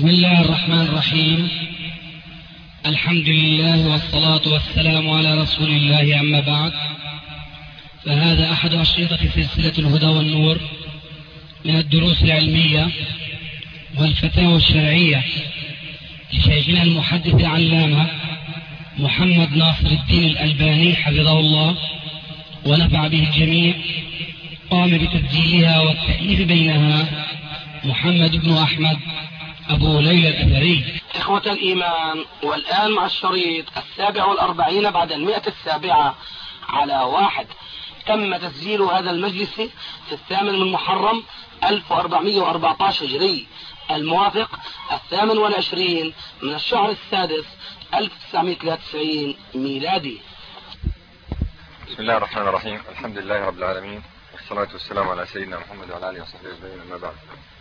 بسم الله الرحمن الرحيم. الحمد لله والصلاة والسلام على رسول الله، أما بعد، فهذا أحد أشرطة سلسلة الهدى والنور من الدروس العلمية والفتاوى الشرعية لشيخنا المحدث العلامة محمد ناصر الدين الألباني حفظه الله ونفع به الجميع. قام بتسجيلها والتأليف بينها محمد بن أحمد أبو ليلى الأثري. إخوة الإيمان، والآن مع الشريط 47 بعد 107 على 1. تم تسجيل هذا المجلس في 8 من محرم 1414 هجري، الموافق 28 من الشهر السادس 1993 ميلادي. بسم الله الرحمن الرحيم. الحمد لله رب العالمين، والصلاة والسلام على سيدنا محمد وعلى آله وصحبه أجمعين، أما بعد.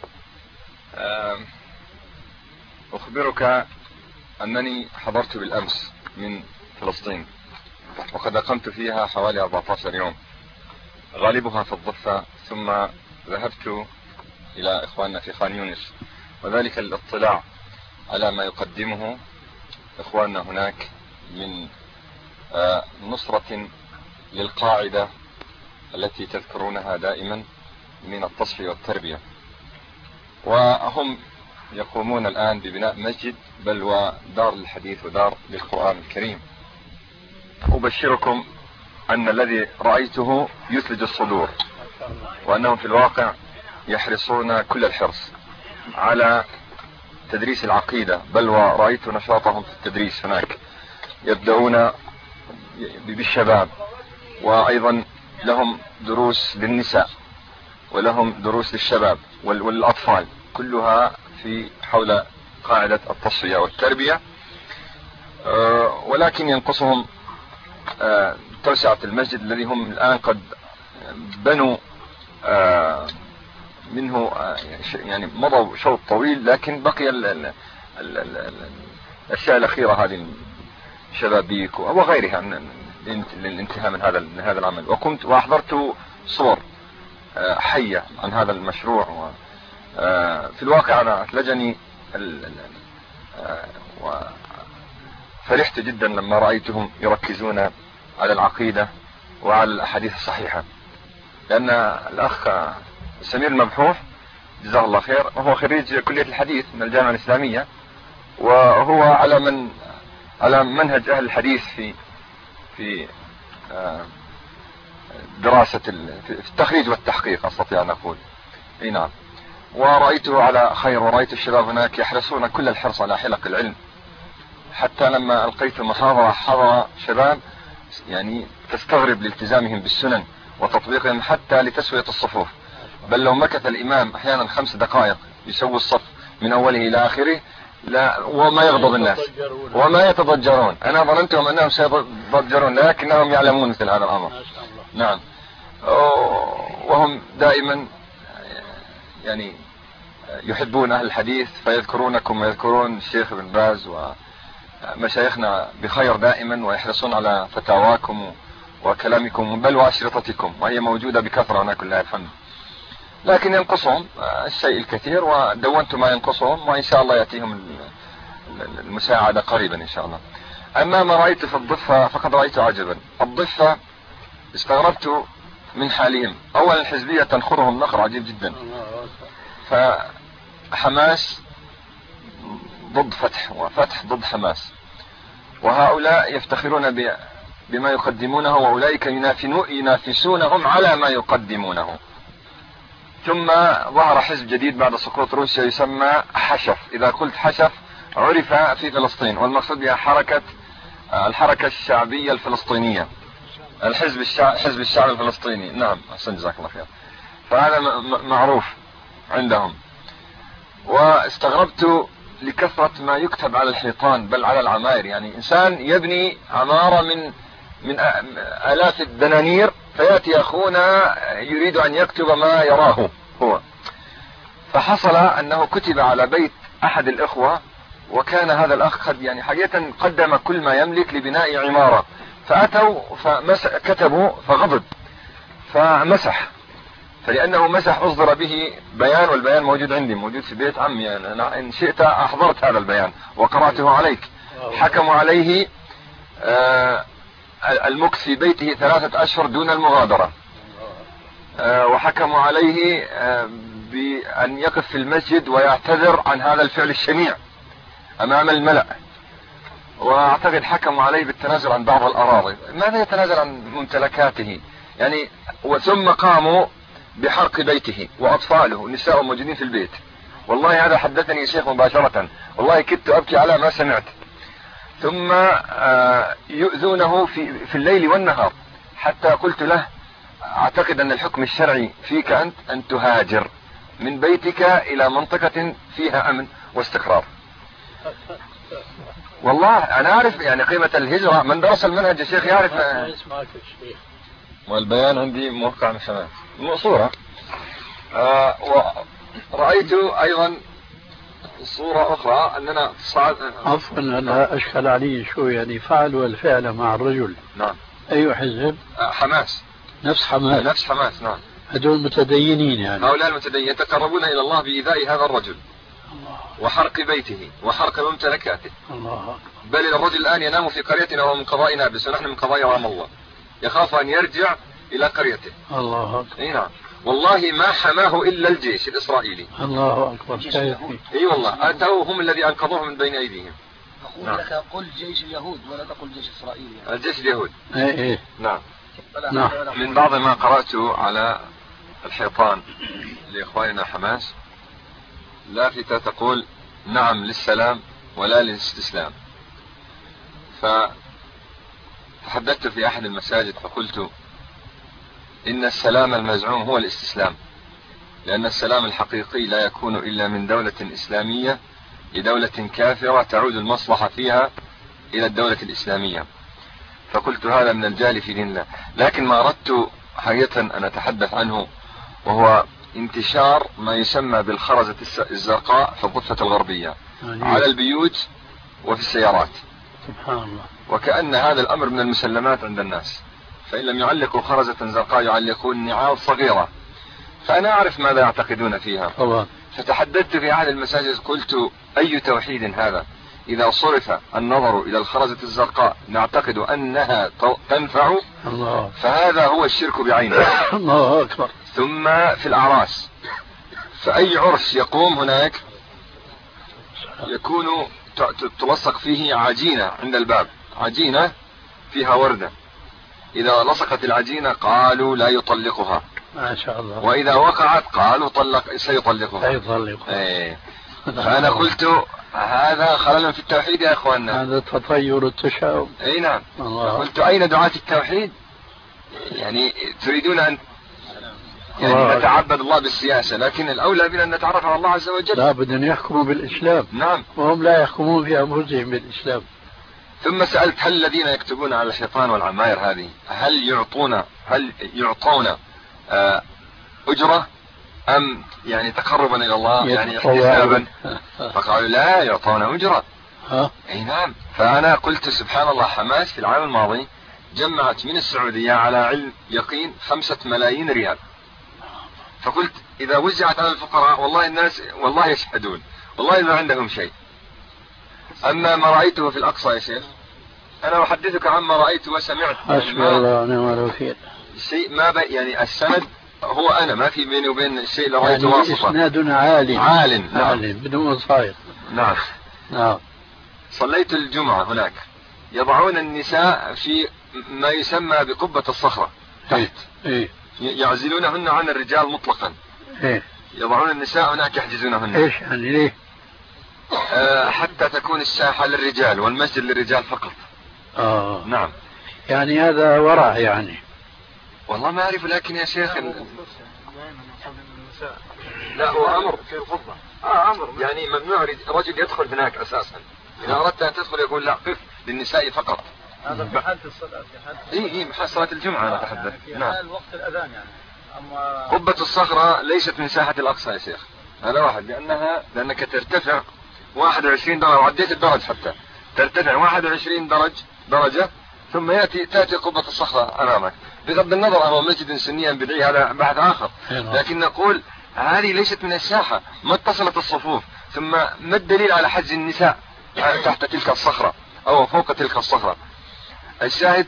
أخبرك أنني حضرت بالأمس من فلسطين، وقد أقمت فيها حوالي 14 يوم، غالبها في الضفة، ثم ذهبت إلى إخواننا في خان يونس، وذلك للاطلاع على ما يقدمه إخواننا هناك من نصرة للقاعدة التي تذكرونها دائما من التصفية والتربية. وهم يقومون الآن ببناء مسجد، بل ودار للحديث ودار للقرآن الكريم. أبشركم أن الذي رأيته يثلج الصدور، وأنهم في الواقع يحرصون كل الحرص على تدريس العقيدة، بل ورأيت نشاطهم في التدريس هناك. يبدأون بالشباب، وأيضا لهم دروس للنساء، ولهم دروس للشباب والأطفال، كلها في حول قاعدة التصفية والتربية. ولكن ينقصهم توسعة المسجد الذي هم الآن قد بنوا منه، يعني مضوا شوط طويل، لكن بقي الأشياء الأخيرة، هذه الشبابيك وغيرها للانتهاء من هذا العمل. وكنت وأحضرت صور حية عن هذا المشروع. في الواقع أنا أثلجني وفرحت جدا لما رأيتهم يركزون على العقيدة وعلى الأحاديث الصحيحة، لأن الأخ سمير المبحوح جزاه الله خير وهو خريج كلية الحديث من الجامعة الإسلامية، وهو على منهج أهل الحديث في دراسة في التخريج والتحقيق، أستطيع أن أقول. أي نعم. ورأيته على خير، ورأيت الشباب هناك يحرصون كل الحرص على حلق العلم، حتى لما ألقيت المحاضرة حضر شباب يعني تستغرب لالتزامهم بالسنن وتطبيقهم حتى لتسوية الصفوف، بل لو مكث الإمام أحيانا 5 دقائق يسوي الصف من أوله إلى آخره لا وما يغضب الناس وما يتضجرون. أنا ظننتهم أنهم سيتضجرون، لكنهم يعلمون مثل هذا الأمر. نعم. وهم دائما يعني يحبون أهل الحديث، فيذكرونكم ويذكرون الشيخ ابن باز ومشايخنا بخير دائما، ويحرصون على فتاواكم وكلامكم، بل وأشرطتكم، وهي موجودة بكثرة هنا كلها الحمد. لكن ينقصهم الشيء الكثير، ودونت ما ينقصهم، وإن شاء الله يأتيهم المساعدة قريبا إن شاء الله. أما ما رأيت في الضفة فقد رأيت عجبا. الضفة استغربت من حالهم. أولا الحزبية تنخرهم نخر عجيب جدا، فحماس ضد فتح وفتح ضد حماس، وهؤلاء يفتخرون بما يقدمونه، وأولئك ينافسونهم على ما يقدمونه. ثم ظهر حزب جديد بعد سقوط روسيا يسمى حشف. إذا قلت حشف عرف في فلسطين، والمقصود بها الحركة الشعبية الفلسطينية، حزب الشعب الفلسطيني. نعم، أحسن، جزاك الله خير. فهذا معروف عندهم. واستغربت لكثرة ما يكتب على الحيطان، بل على العماير. يعني إنسان يبني عمارة من آلاف الدنانير، فيأتي أخونا يريد أن يكتب ما يراه هو. فحصل أنه كتب على بيت أحد الإخوة، وكان هذا الأخ قد يعني حقيقة قدم كل ما يملك لبناء عمارة، فأتوا كتبوا فغضب فمسح، فلأنه مسح أصدر به بيان، والبيان موجود عندي، موجود في بيت عمي أنا إن شئت أحضرت هذا البيان وقرأته عليك. حكموا عليه المكث في بيته 3 أشهر دون المغادرة، وحكموا عليه بأن يقف في المسجد ويعتذر عن هذا الفعل الشنيع أمام الملأ، وأعتقد حكموا عليه بالتنازل عن بعض الأراضي. ماذا يتنازل عن ممتلكاته يعني؟ وثم قاموا بحرق بيته وأطفاله ونساء موجودين في البيت. والله هذا حدثني شيخ مباشرة، والله كدت أبكي على ما سمعت. ثم يؤذونه في الليل والنهار، حتى قلت له أعتقد أن الحكم الشرعي فيك أنت أن تهاجر من بيتك إلى منطقة فيها أمن واستقرار. والله أنا أعرف يعني قيمة الهجرة، من درس المنهج يا شيخ يعرف. والبيان عندي موقع من شمال صورة. ورأيت أيضا صورة أخرى أننا صعد. عفوا أنا أشكل علي شو يعني فعلوا الفعل مع الرجل. نعم. أي حزب؟ حماس. نفس حماس. نفس حماس نعم. هذول متدينين يعني. هؤلاء المتدينين يتقربون إلى الله بإيذاء هذا الرجل وحرق بيته وحرق ممتلكاته. الله. بل الرجل الآن ينام في قريتنا ومن قضاء نابلس ونحن من قضاء رام الله، يخاف أن يرجع إلى قريته. الله. اي نعم. والله ما حماه إلا الجيش الإسرائيلي. الله أكبر. اي والله أتوا هم الذي أنقذوه من بين أيديهم. أقول لك قل جيش اليهود ولا تقل جيش إسرائيل يعني. الجيش اليهود. ايه نعم. نعم. من بعض ما قرأته على الحيطان لإخواننا حماس لافتة تقول نعم للسلام ولا للاستسلام. فتحدثت في أحد المساجد فقلت إن السلام المزعوم هو الاستسلام، لأن السلام الحقيقي لا يكون إلا من دولة إسلامية لدولة كافرة تعود المصلحة فيها إلى الدولة الإسلامية. فقلت هذا من الجهل في دين الله. لكن ما أردت حقيقة أن أتحدث عنه وهو انتشار ما يسمى بالخرزة الزرقاء في الضفة الغربية على البيوت وفي السيارات. سبحان الله. وكأن هذا الأمر من المسلمات عند الناس، فإن لم يعلقوا خرزة زرقاء يعلقون نعال صغيرة. فأنا أعرف ماذا يعتقدون فيها طبعا. فتحدثت في أحد المساجد قلت أي توحيد هذا إذا صرف النظر إلى الخرزة الزرقاء نعتقد أنها تنفع. الله. فهذا هو الشرك بعينه. الله أكبر. ثم في الأعراس، فأي عرس يقوم هناك يكون تلصق فيه عجينة عند الباب، عجينة فيها وردة، إذا لصقت العجينة قالوا لا يطلقها ما شاء الله، وإذا وقعت قالوا سيطلقها. ايه. فأنا قلت هذا خلل في التوحيد يا اخواننا، هذا تطير التشاؤم. اي نعم. الله. قلت اين دعاة التوحيد؟ يعني تريدون ان يعني نتعبد الله بالسياسة، لكن الاولى بنا ان نتعرف على الله عز وجل. لا بدنا يحكموا بالاسلام. نعم. وهم لا يحكمون في انفسهم بالاسلام. ثم سألت هل الذين يكتبون على الحيطان والعماير هذه هل يعطون أجرة أم يعني تقربا إلى الله يعني احتسابا؟ فقالوا لا يعطون أجرة. أي نعم. فأنا قلت سبحان الله، حماس في العام الماضي جمعت من السعودية على علم يقين 5 ملايين ريال. فقلت إذا وزعت على الفقراء والله الناس والله يشهدون والله ما عندهم شيء. أما ما رأيته في الأقصى يا شيخ، أنا أحدثك عما رأيت وسمعت. حسبي الله ونعم الوكيل. شيء ما يعني السند هو أنا، ما في بيني وبين الشيء اللي رأيته يعني واسطة. إسناد عال. نعم. بدون وصاية. نعم. نعم. صليت الجمعة هناك، يضعون النساء في ما يسمى بقبة الصخرة تحت. إيه. يعزلونهن عن الرجال مطلقا. إيه. يضعون النساء هناك يحجزونهن. إيش يعني ليه؟ حتى تكون الساحة للرجال والمسجد للرجال فقط. نعم. يعني هذا ورع يعني. والله ما أعرف، لكن يا شيخ لا هو أمر في الخطبة. أمر يعني ممنوع رجل يدخل هناك أساسا. إذا أردت أن تدخل يقول لا، قف للنساء فقط. هذا في حالة الصلاة، في حالة إيه محل صلاة الجمعة أنا أتحدث. في حال وقت الأذان يعني. أما قبة الصخرة ليست من ساحة الأقصى يا شيخ، هذا واحد، لأنك ترتفع 21 درجة، وعديت الدرج حتى ترتفع 21 درجة ثم تأتي قبة الصخرة أمامك. بغض النظر أمام مسجد سنيا بدعي هذا بحث آخر، لكن نقول هذه ليست من الساحة، ما اتصلت الصفوف، ثم ما الدليل على حجز النساء تحت تلك الصخرة أو فوق تلك الصخرة؟ الشاهد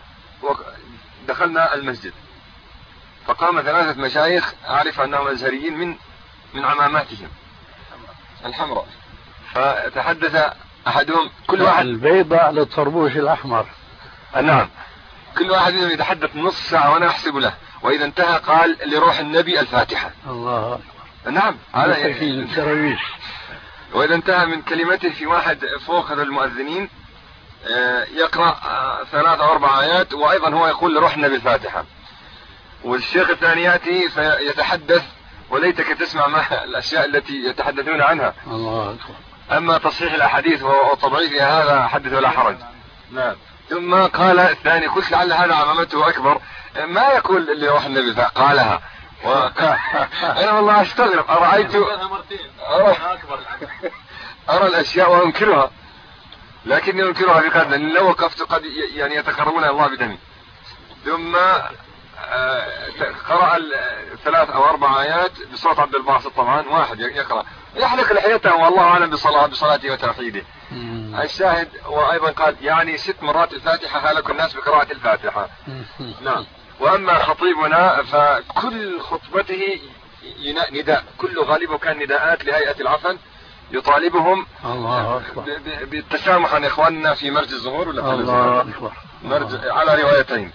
دخلنا المسجد فقام 3 مشايخ أعرف أنهم أزهريين من عماماتهم الحمراء، فتحدث أحدهم كل واحد البيضاء للطربوش الأحمر. نعم، كل واحد منهم يتحدث نص ساعة وأنا أحسب له، وإذا انتهى قال لروح النبي الفاتحة. الله. نعم هذا الدراويش. وإذا انتهى من كلمته في واحد فوق هذا المؤذنين يقرأ 3 أو 4 آيات وأيضا هو يقول لروح النبي الفاتحة، والشيخ الثاني يأتي فيتحدث وليتك تسمع ما الأشياء التي يتحدثون عنها. الله أكبر. أما تصحيح الأحاديث وتضعيفها هذا حدث ولا حرج. نعم. ثم قال الثاني قلت لعل هذا عمامته أكبر، ما يقول اللي روح النبي قالها أنا والله أستغرب، أرى الأشياء وأنكرها، لكني أنكرها بقدر لو وقفت قد يعني يتقربون الله بدمي. ثم قرأ 3 أو 4 آيات بصوت عبد الباسط، طبعا واحد يقرأ يحلق لحيته والله أعلم بصلاته وتوحيده. الشاهد وأيضا قال يعني 6 مرات الفاتحة هلك الناس بقراءة الفاتحة. نعم. وأما خطيبنا فكل خطبته نداء، كل غالبه كان نداءات لهيئة العفن يطالبهم بالتسامح عن إخواننا في مرج الظهور ولا مرج على روايتين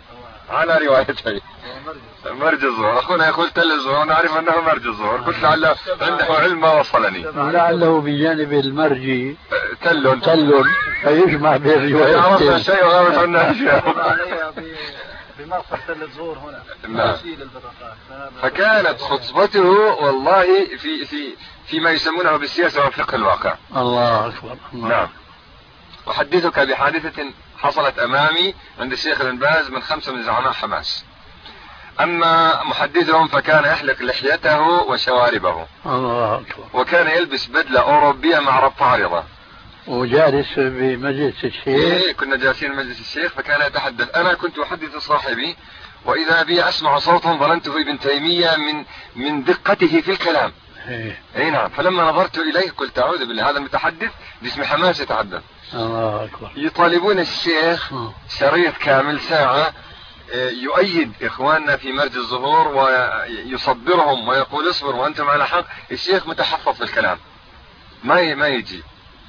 مرج الظهور. أخونا يقول تل الظهور، نعرف أنه مرج الظهور، قلت لعله عنده علم ما وصلني، لعله بجانب المرج تل فيجمع بين الروايتين. عرفنا شيء وغابت عنا أشياء. بمرفق تل الظهور هنا. نعم. فكانت خطبته والله فيما يسمونه بالسياسة وفقه الواقع. الله أكبر. نعم. أحدثك بحادثة حصلت أمامي عند الشيخ بن باز من 5 من زعماء حماس. أما محدثهم فكان يحلق لحيته وشواربه. الله أكبر. وكان يلبس بدلة أوروبية مع ربط عارضة. وجالس بمجلس الشيخ. إيه كنا جالسين بمجلس الشيخ، فكان يتحدث. أنا كنت أحدث صاحبي وإذا بي أسمع صوتا ظننته ابن تيمية من دقته في الكلام. اي نعم. فلما نظرت إليه قلت أعوذ بالله، هذا المتحدث باسم حماس يتحدث. الله أكبر. يطالبون الشيخ شريط كامل ساعة يؤيد إخواننا في مرج الظهور ويصبرهم ويقول اصبر وأنتم على حق. الشيخ متحفظ في الكلام ما يجي.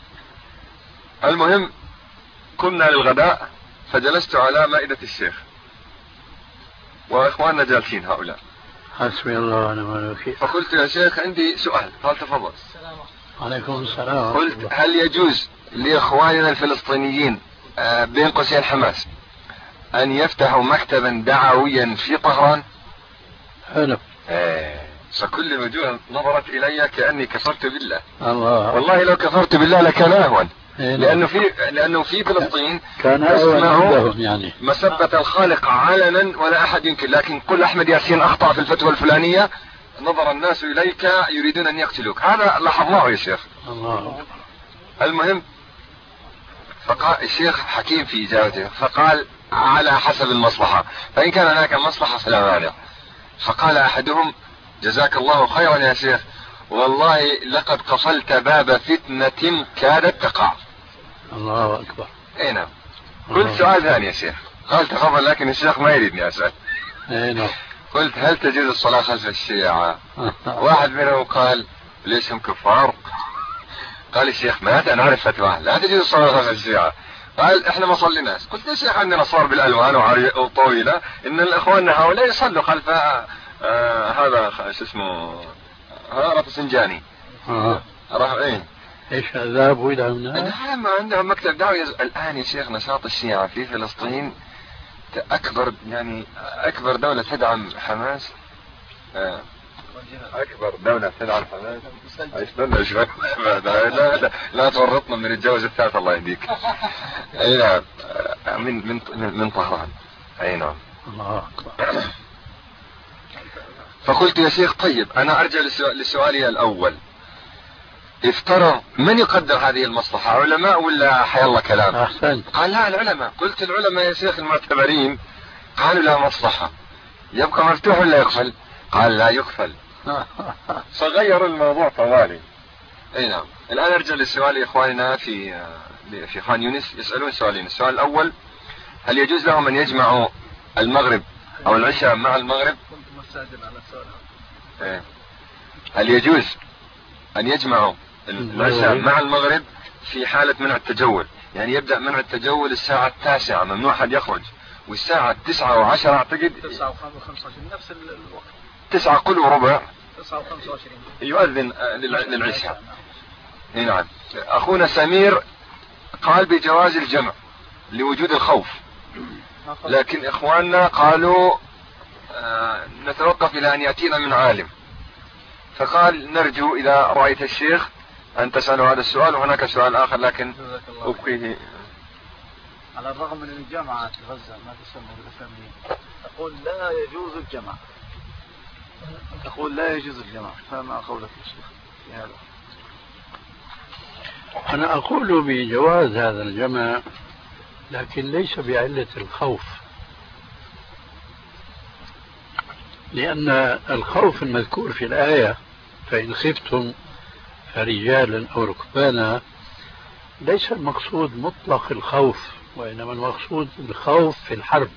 المهم قمنا للغداء فجلست على مائدة الشيخ وإخواننا جالسين هؤلاء. حسبي الله ونعم الوكيل. فقلت يا شيخ عندي سؤال. قال تفضل. عليكم السلام. قلت هل يجوز لإخواننا الفلسطينيين بين قوسين حماس أن يفتحوا مكتبا دعويا في طهران؟ حلو. فكل الوجوه نظرت إلي كأني كفرت بالله. الله. والله لو كفرت بالله لكان أهون. لأنه في فلسطين كان أهون يعني مسبة الخالق علنا ولا أحد ينكر، لكن قل أحمد ياسين أخطأ في الفتوى الفلانية نظر الناس إليك يريدون أن يقتلوك. هذا لاحظناه يا شيخ. الله. المهم فقال الشيخ حكيم في إجابته فقال على حسب المصلحة، فإن كان هناك مصلحة فلا مانع. فقال أحدهم جزاك الله خيرا يا شيخ، والله لقد قفلت باب فتنة كادت تقع. الله أكبر. اي نعم. قلت سؤال ثاني يا شيخ. قال تفضل، لكن الشيخ ما يريدني أسأل. اي نعم. قلت هل تجوز الصلاة خلف الشيعة؟ واحد منهم قال ليش هم كفار؟ قال الشيخ مات أنا أعرف فتوى لا تجوز الصلاة خلف الشيعة. قال احنا ما صليناش. قلت يا شيخ عندنا صور بالألوان وطويلة ان الإخوان هؤلاء يصلوا خلف هذا شو اسمه هذا رفسنجاني. راح ايش ذهبوا الى هناك؟ نعم عندهم مكتب دعوي. الان يا شيخ نشاط الشيعة في فلسطين اكبر دولة تدعم حماس. اكبر دولة تدعم حماس. استنى شوي لا تورطنا من الجوز الثالث الله يهديك. اي نعم من طهران. اي نعم. الله اكبر. فقلت يا شيخ طيب انا ارجع لسؤالي الاول. افترض من يقدر هذه المصلحة، علماء ولا حي الله كلام؟ احسنت. قال لا العلماء. قلت العلماء يا شيخ المعتبرين قالوا لا مصلحة، يبقى مفتوح ولا يقفل؟ قال لا يقفل. فغيروا الموضوع طوالي. اي نعم. الآن ارجع للسؤال إخواننا في خان يونس، يسألون سؤالين. السؤال الأول: هل يجوز لهم أن يجمعوا المغرب أو العشاء مع المغرب؟ كنت مستعجل على السؤال. هل يجوز أن يجمعوا العشاء مع المغرب في حالة منع التجول؟ يعني يبدأ منع التجول الساعة 9، ممنوع حد يخرج، والساعة 9:10 أعتقد 9:25 نفس الوقت. 9 قل وربع 9:25 يؤذن للعشاء. نعم. أخونا سمير قال بجواز الجمع لوجود الخوف، لكن إخواننا قالوا نتوقف إلى أن يأتينا من عالم، فقال نرجو إذا رأيت الشيخ أن تسأله هذا السؤال. وهناك سؤال آخر لكن أبقيه. على الرغم من الجامعة في غزة ما تسمى بالإسلاميين تقول لا يجوز الجمع، تقول لا يجوز الجمع، فما قولك يا شيخ في هذا؟ أنا أقول بجواز هذا الجمع، لكن ليس بعلة الخوف، لأن الخوف المذكور في الآية فإن خفتم فرجالا أو ركبانا ليس المقصود مطلق الخوف، وإنما المقصود الخوف في الحرب،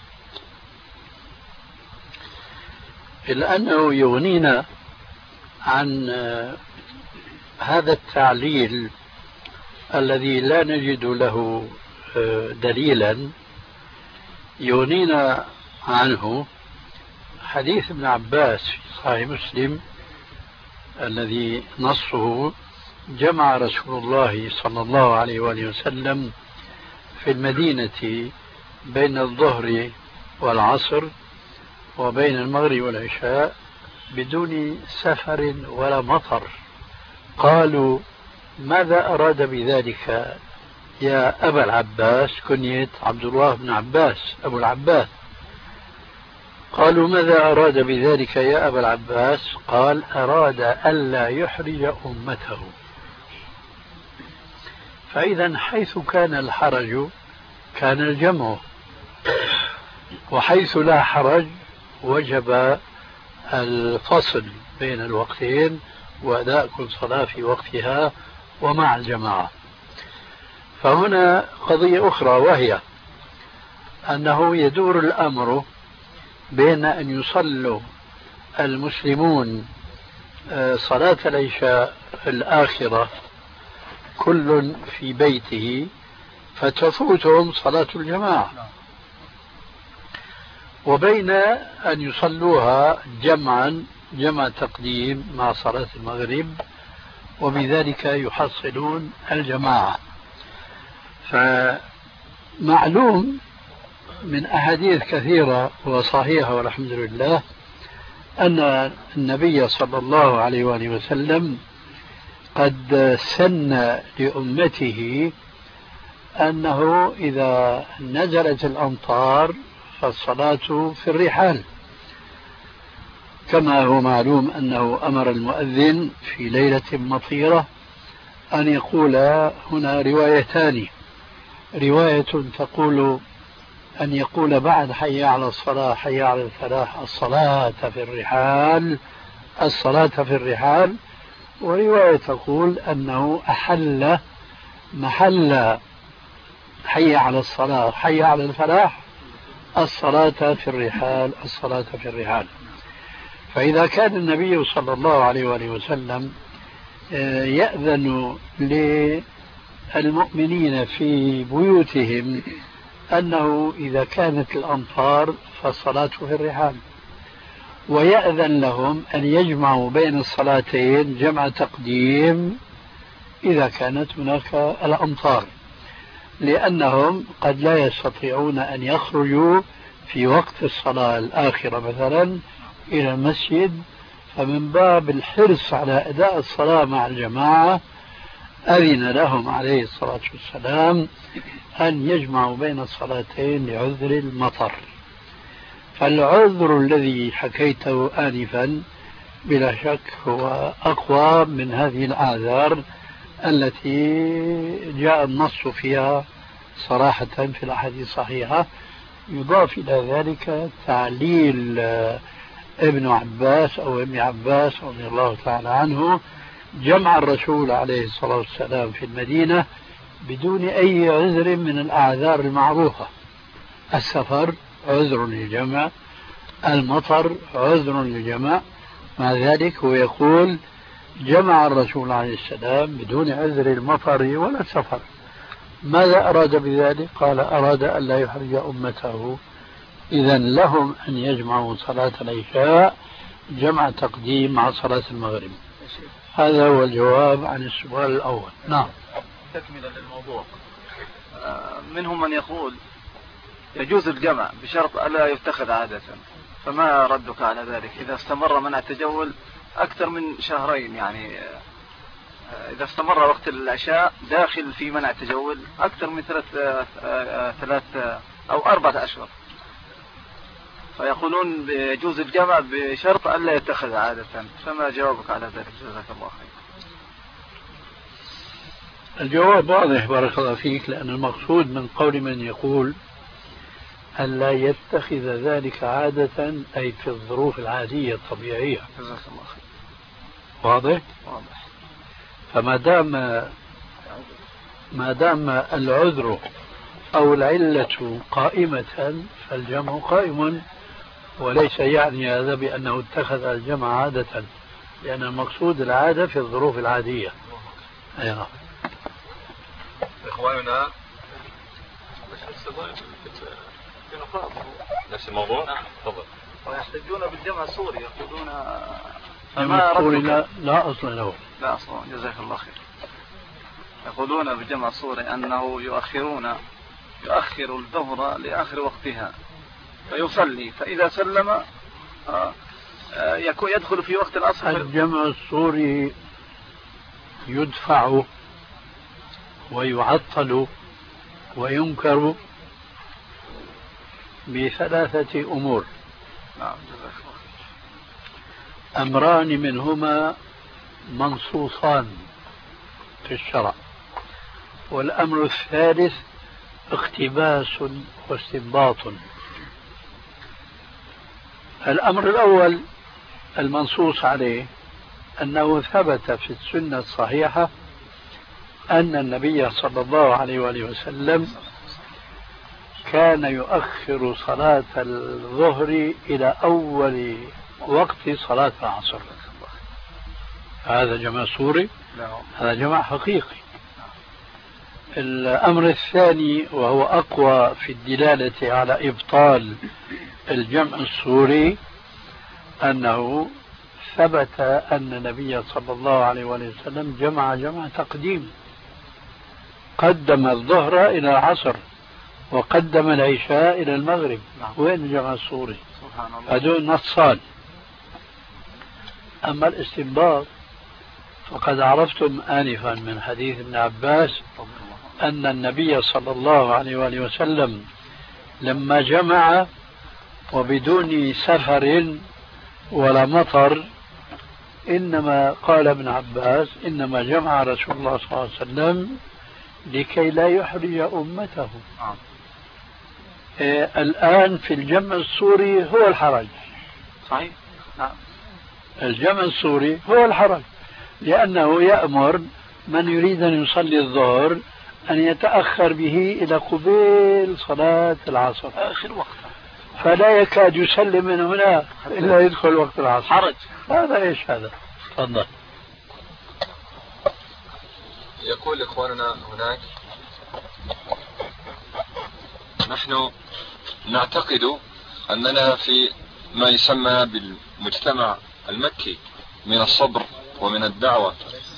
إلا أنه يغنينا عن هذا التعليل الذي لا نجد له دليلا. يغنينا عنه حديث ابن عباس في صحيح مسلم الذي نصه: جمع رسول الله صلى الله عليه وآله وسلم في المدينة بين الظهر والعصر وبين المغرب والعشاء بدون سفر ولا مطر. قالوا: ماذا أراد بذلك يا أبا العباس؟ كنية عبد الله بن عباس أبو العباس. قالوا: ماذا أراد بذلك يا أبا العباس؟ قال: أراد ألا يحرج أمته. فإذا حيث كان الحرج كان الجمع، وحيث لا حرج وجب الفصل بين الوقتين وأداء كل صلاة في وقتها ومع الجماعة. فهنا قضية أخرى، وهي أنه يدور الأمر بين أن يصلوا المسلمون صلاة العشاء الآخرة كل في بيته فتفوتهم صلاة الجماعة، وبين أن يصلوها جمعا، جمع تقديم مع صلاة المغرب، وبذلك يحصلون الجماعة. فمعلوم من أحاديث كثيرة وصحيحة والحمد لله أن النبي صلى الله عليه وآله وسلم قد سن لأمته أنه إذا نزلت الأمطار فالصلاة في الرحال، كما هو معلوم أنه أمر المؤذن في ليلة مطيرة أن يقول هنا روايتان: رواية تقول أن يقول بعد حي على الصلاة حي على الفلاح الصلاة في الرحال، الصلاة في الرحال، ورواية تقول أنه أحل محل حي على الصلاة حي على الفلاح الصلاة في الرحال، الصلاة في الرحال. فإذا كان النبي صلى الله عليه وآله وسلم يأذن للمؤمنين في بيوتهم أنه إذا كانت الأمطار فالصلاة في الرحال، ويأذن لهم أن يجمعوا بين الصلاتين جمع تقديم إذا كانت هناك الأمطار، لأنهم قد لا يستطيعون أن يخرجوا في وقت الصلاة الآخرة مثلا إلى المسجد، فمن باب الحرص على أداء الصلاة مع الجماعة أذن لهم عليه الصلاة والسلام أن يجمعوا بين الصلاتين لعذر المطر. فالعذر الذي حكيته آنفا بلا شك هو أقوى من هذه الأعذار التي جاء النص فيها صراحة في الأحاديث الصحيحة، يضاف إلى ذلك تعليل ابن عباس أو ابن عباس رضي الله تعالى عنه جمع الرسول عليه الصلاة والسلام في المدينة بدون أي عذر من الأعذار المعروفة. السفر عذر للجمع، المطر عذر للجمع، مع ذلك هو يقول جمع الرسول عليه السلام بدون عذر المطر ولا السفر. ماذا أراد بذلك؟ قال أراد أن لا يحرج أمته، إذا لهم أن يجمعوا صلاة العشاء جمع تقديم مع صلاة المغرب. هذا هو الجواب عن السؤال الأول. نعم. تكملة للموضوع، منهم من يقول يجوز الجمع بشرط ألا يتخذ عادة، فما ردك على ذلك إذا استمر منع التجول أكثر من شهرين؟ يعني إذا استمر وقت العشاء داخل في منع التجول أكثر من ثلاث أو 4 أشهر، فيقولون يجوز الجمع بشرط ألا يتخذ عادة، فما جوابك على ذلك؟ جزاك الله خير. الجواب واضح بارك الله فيك، لأن المقصود من قول من يقول ألا يتخذ ذلك عادة أي في الظروف العادية الطبيعية. جزاك الله خير. واضح؟ واضح. ما دام العذر أو العلة قائمة فالجمع قائم، وليس يعني هذا بأنه اتخذ الجمع عادة، لأن المقصود العادة في الظروف العادية. أيوة. إخواننا نفس الموضوع. تفضل. ويحتجون بالجمع السوري، يقولون لا أصل له. لا أصل. جزاك الله خير. يقولون بالجمع السوري أنه يؤخر الظهر لآخر وقتها فيصلي، فإذا سلم يدخل في وقت العصر. الجمع السوري يدفع ويعطل وينكر ب3 أمور. نعم. أمران منهما منصوصان في الشرع، والأمر الثالث اقتباس واستنباط. الأمر الأول المنصوص عليه أنه ثبت في السنة الصحيحة أن النبي صلى الله عليه وآله وسلم كان يؤخر صلاة الظهر إلى أول وقت صلاة العصر. هذا جمع سوري، هذا جمع حقيقي. الأمر الثاني وهو أقوى في الدلالة على إبطال الجمع السوري أنه ثبت أن النبي صلى الله عليه وسلم جمع تقديم، قدم الظهر إلى العصر وقدم العشاء إلى المغرب. وين الجمع السوري؟ هذول نصان. أما الاستنباط فقد عرفتم آنفا من حديث ابن عباس أن النبي صلى الله عليه وآله وسلم لما جمع وبدون سفر ولا مطر، إنما قال ابن عباس إنما جمع رسول الله صلى الله عليه وسلم لكي لا يحرج أمته. الآن في الجمع السوري هو الحرج. صحيح. نعم. الجمع السوري هو الحرج، لأنه يأمر من يريد أن يصلي الظهر أن يتأخر به إلى قبيل صلاة العصر آخر وقت، فلا يكاد يسلم من هنا إلا يدخل وقت العصر. حرج. هذا إيش هذا؟ تفضل. يقول إخواننا هناك نحن نعتقد أننا في ما يسمى بالمجتمع المكي من الصبر ومن الدعوة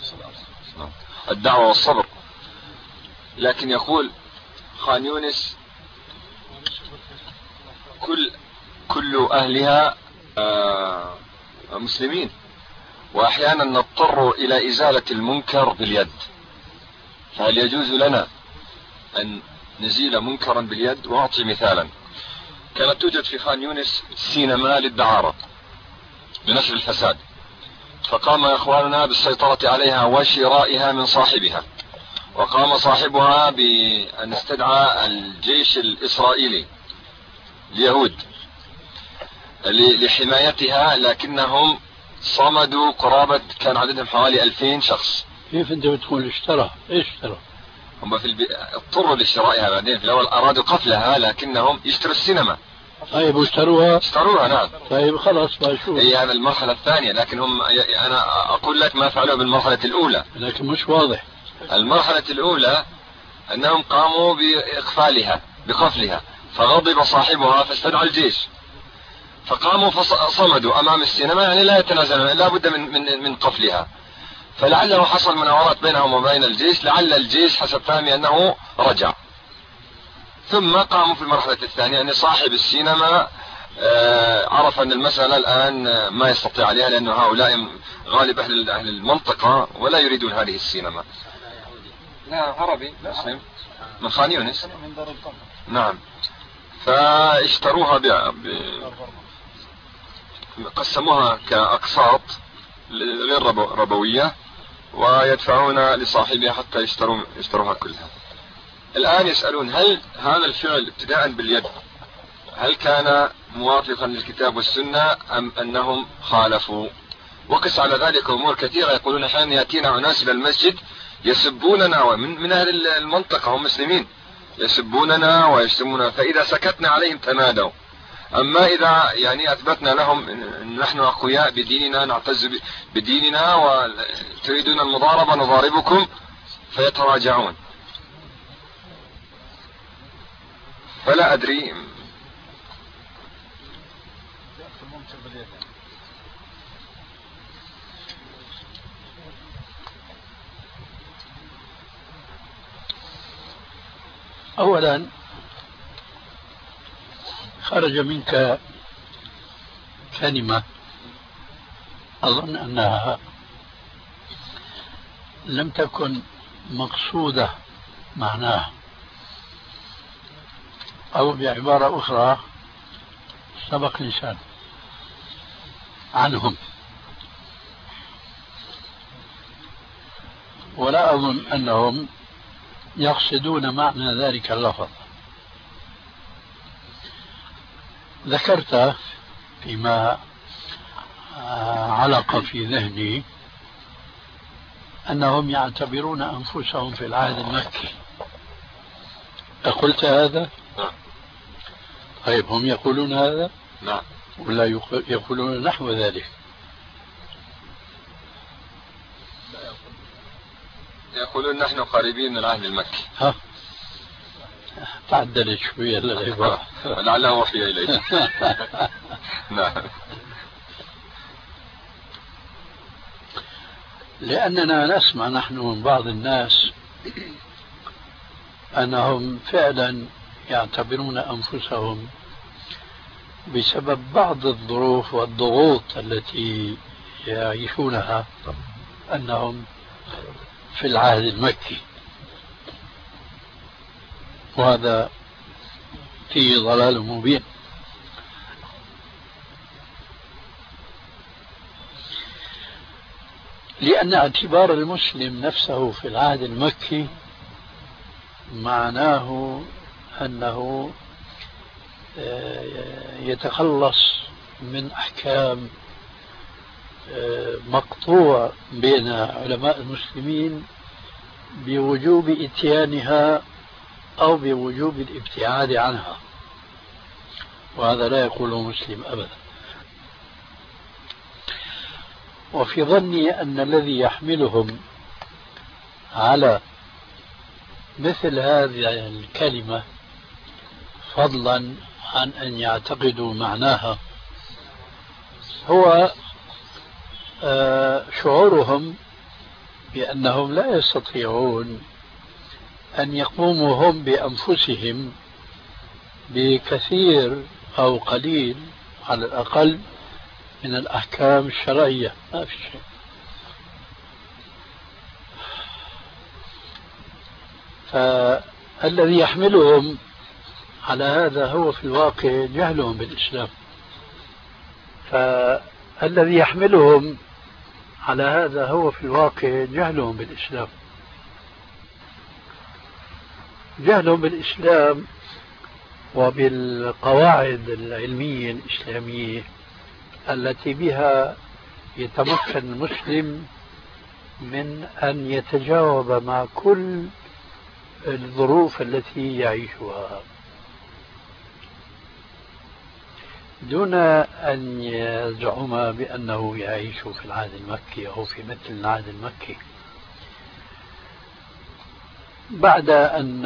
والصبر، لكن يقول خان يونس كل أهلها مسلمين، وأحيانا نضطر إلى إزالة المنكر باليد، فهل يجوز لنا أن نزيل منكرا باليد؟ وأعطي مثالا. كانت توجد في خان يونس سينما للدعارة بنشر الفساد، فقام إخواننا بالسيطرة عليها وشرائها من صاحبها، وقام صاحبها بأن استدعى الجيش الإسرائيلي اليهود لحمايتها، لكنهم صمدوا قرابة، كان عددهم حوالي 2000 شخص. كيف أنت بتقول اشترى؟ إيش اشترى؟ هم اضطروا لشرائها بعدين، في الأول أرادوا قفلها لكنهم يشتروا السينما. طيب واشتروها؟ اشتروها نعم. طيب خلاص بشوف. هي هذا المرحلة الثانية، لكن هم أنا أقول لك ما فعلوا بالمرحلة الأولى. لكن مش واضح. المرحلة الأولى أنهم قاموا بإقفالها بقفلها، فغضب صاحبها فاستدعى الجيش، فقاموا فصمدوا أمام السينما، يعني لا يتنازلون، لا بد من قفلها. فلعله حصل مناورات بينهم وبين الجيش، لعل الجيش حسب فهمي أنه رجع. ثم قاموا في المرحلة الثانية أن صاحب السينما عرف أن المسألة الآن ما يستطيع عليها، لأن هؤلاء غالب أهل المنطقة ولا يريدون هذه السينما. لا عربي مسلم من خان يونس. نعم. فاشتروها قسموها كأقساط غير ربوية، ويدفعون لصاحبها حتى يشتروها كلها. الآن يسألون هل هذا الفعل ابتداء باليد هل كان موافقا للكتاب والسنة أم أنهم خالفوا؟ وقس على ذلك أمور كثيرة. يقولون أحيانا يأتينا أناس إلى المسجد يسبوننا، من أهل المنطقة هم مسلمين، يسبوننا ويشتموننا، فإذا سكتنا عليهم تمادوا. أما إذا يعني أثبتنا لهم أن نحن أقوياء بديننا، نعتز بديننا، وتريدون المضاربة نضاربكم، فيتراجعون. فلا أدري. أولا خرج منك كلمة أظن أنها لم تكن مقصودة معناها، أو بعبارة أخرى سبق لسان عنهم، ولا أظن أنهم يقصدون معنى ذلك اللفظ. ذكرت فيما علق في ذهني أنهم يعتبرون أنفسهم في العهد المكي. أقلت هذا؟ نعم. طيب هم يقولون هذا؟ نعم. ولا يقولون نحو ذلك؟ يقولون نحن قريبين من العهد المكي. ها تعدلت شوية العبارة. لعله وحي إليه. نعم. لأننا نسمع نحن من بعض الناس أنهم فعلا يعتبرون أنفسهم بسبب بعض الظروف والضغوط التي يعيشونها أنهم في العهد المكي، وهذا فيه ضلال مبين. لأن اعتبار المسلم نفسه في العهد المكي معناه أنه يتخلص من أحكام مقطوع بين علماء المسلمين بوجوب إتيانها أو بوجوب الابتعاد عنها، وهذا لا يقوله مسلم أبدا. وفي ظني أن الذي يحملهم على مثل هذه الكلمة فضلا عن أن يعتقدوا معناها هو شعورهم بأنهم لا يستطيعون أن يقوموا هم بأنفسهم بكثير أو قليل على الأقل من الأحكام الشرعية. ما في شيء. فالذي يحملهم على هذا هو في الواقع جهلهم بالإسلام. فالذي يحملهم على هذا هو في الواقع جهلهم بالإسلام. جهلهم بالإسلام وبالقواعد العلمية الإسلامية التي بها يتمكن المسلم من أن يتجاوب مع كل الظروف التي يعيشها دون أن يزعم بأنه يعيش في العهد المكي أو في مثل العهد المكي. بعد أن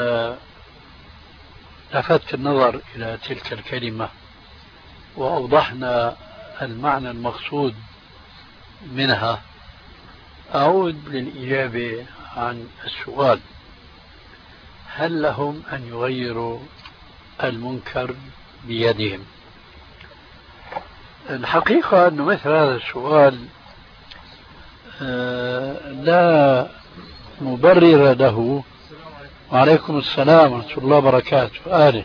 لفت النظر إلى تلك الكلمة وأوضحنا المعنى المقصود منها، أعود للإجابة عن السؤال: هل لهم أن يغيروا المنكر بيدهم؟ الحقيقة أن مثل هذا السؤال لا مبرر له. وعليكم السلام ورحمة الله وبركاته.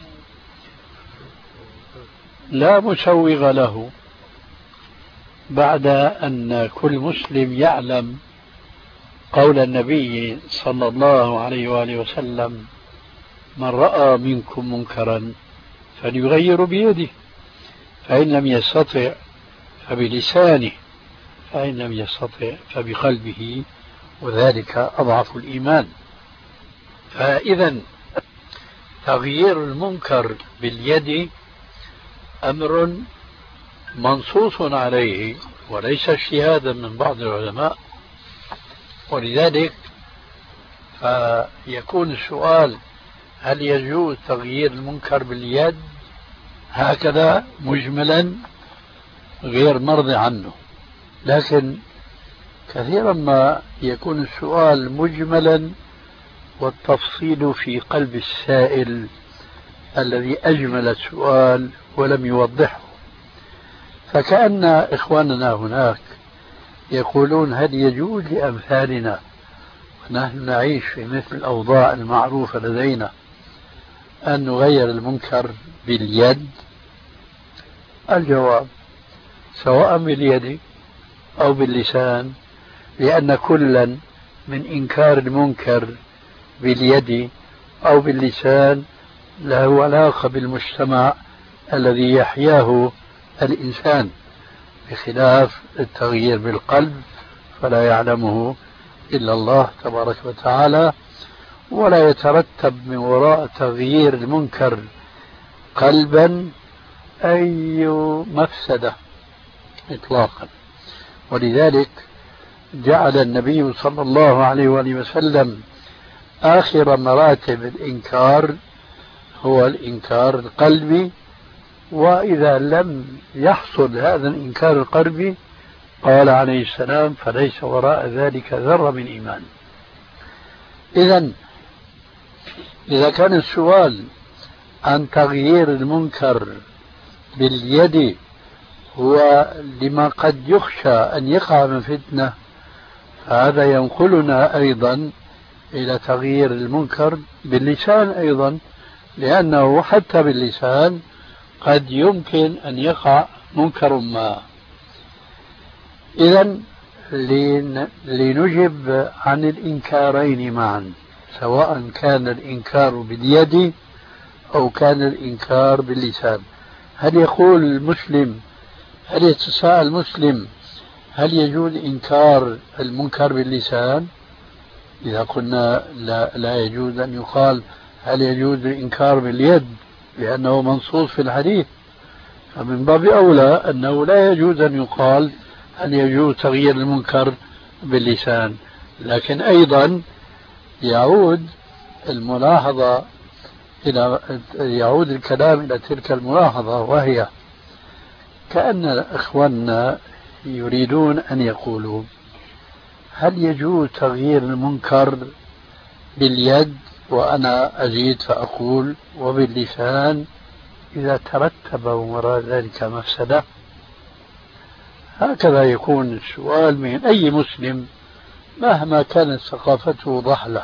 لا مسوغ له بعد أن كل مسلم يعلم قول النبي صلى الله عليه وآله وسلم: من رأى منكم منكرا فليغير بيده، فإن لم يستطع فبلسانه، فإن لم يستطع فبقلبه، وذلك أضعف الإيمان. فإذا تغيير المنكر باليد أمر منصوص عليه وليس اجتهادا من بعض العلماء، ولذلك فيكون السؤال: هل يجوز تغيير المنكر باليد هكذا مجملا غير مرضي عنه؟ لكن كثيرا ما يكون السؤال مجملا والتفصيل في قلب السائل الذي أجمل السؤال ولم يوضحه. فكأن إخواننا هناك يقولون: هل يجوز لأمثالنا ونحن نعيش في مثل الأوضاع المعروفة لدينا أن نغير المنكر باليد؟ الجواب: سواء باليد أو باللسان، لأن كلا من إنكار المنكر باليد أو باللسان له علاقة بالمجتمع الذي يحياه الإنسان، بخلاف التغيير بالقلب فلا يعلمه إلا الله تبارك وتعالى، ولا يترتب من وراء تغيير المنكر قلبا أي مفسدة إطلاقا. ولذلك جعل النبي صلى الله عليه وآله وسلم آخر مراتب الإنكار هو الإنكار القلبي، وإذا لم يحصل هذا الإنكار القلبي قال عليه السلام: فليس وراء ذلك ذرة من إيمان. إذا كان السؤال عن تغيير المنكر باليد هو لما قد يخشى أن يقع من فتنة، فهذا ينقلنا أيضا إلى تغيير المنكر باللسان أيضا، لأنه حتى باللسان قد يمكن أن يقع منكر ما. إذن لنجب عن الإنكارين معا، سواء كان الإنكار باليد أو كان الإنكار باللسان. هل يقول المسلم، هل يتساءل المسلم: هل يجوز إنكار المنكر باللسان؟ إذا قلنا لا يجوز أن يقال هل يجوز الإنكار باليد لأنه منصوص في الحديث، فمن باب أولى أنه لا يجوز أن يقال هل يجوز تغيير المنكر باللسان. لكن أيضا يعود الكلام إلى تلك الملاحظة، وهي كأن إخواننا يريدون أن يقولوا: هل يجوز تغيير المنكر باليد، وأنا أزيد فأقول وباللسان إذا ترتب وراء ذلك مفسدة؟ هكذا يكون السؤال من أي مسلم مهما كانت ثقافته ضحلة،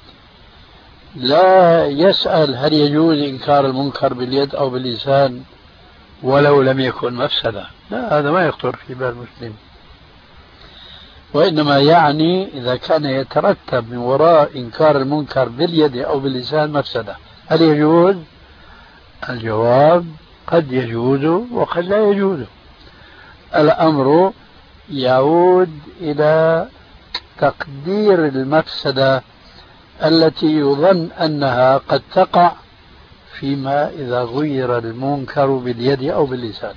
لا يسأل هل يجوز إنكار المنكر باليد أو باللسان ولو لم يكن مفسدة. لا، هذا ما يخطر في بال المسلم، وإنما يعني إذا كان يترتب من وراء إنكار المنكر باليد أو باللسان مفسدة، هل يجوز؟ الجواب قد يجوز وقد لا يجوز. الأمر يعود إلى تقدير المفسدة التي يظن أنها قد تقع فيما إذا غير المنكر باليد أو باللسان.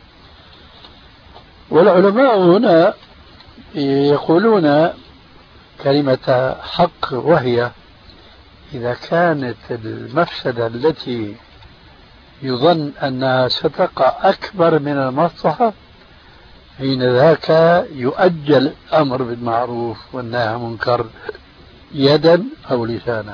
والعلماء هنا يقولون كلمة حق، وهي إذا كانت المفسدة التي يظن أنها ستقع أكبر من المصلحة، حين ذاك يؤجل الأمر بالمعروف والنهي عن المنكر يدا أو لسانا.